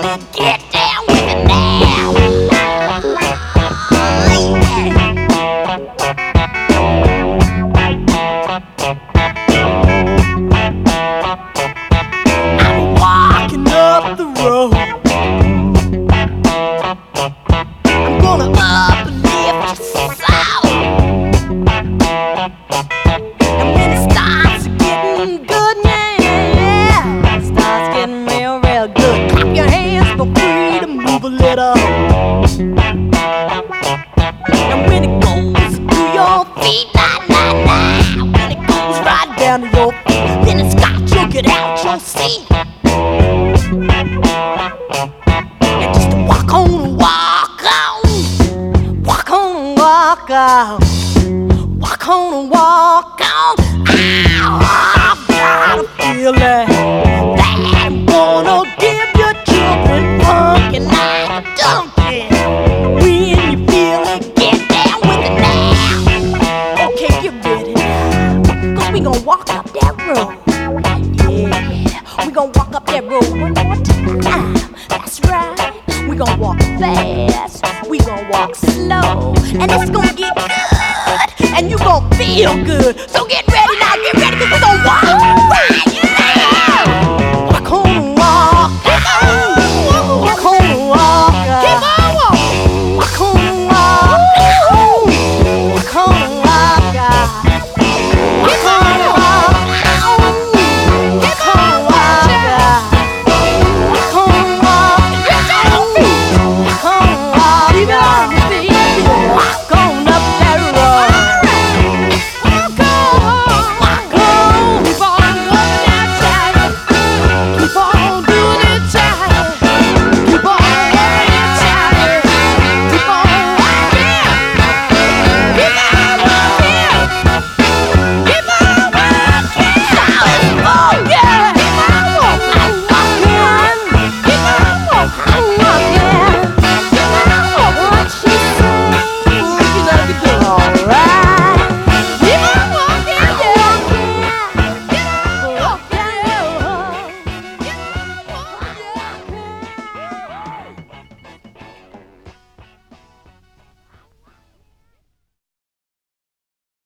Get down with it now. I'm walking up the road. I'm gonna uplift your soul. And when it starts getting good, yeah, it starts getting real, real good. Clap your hands for freedom, move a little. And when it goes to your feet, when it goes right down to your feet, then it's got you get out your seat. And just walk on, walk on, walk on, walk on, walk on and walk on. Ow, I've got a feeling that I'm gonna give your children funky like a donkey. When you feel it, get down with it now. Okay, get ready now, 'cause we gon' walk up that road. Yeah, we gon' walk up that road one more time. That's right, we gon' walk fast, we gon' walk slow, and it's gon' get good, and you gon' feel good. So get ready now, get ready, 'cause we gon' walk right.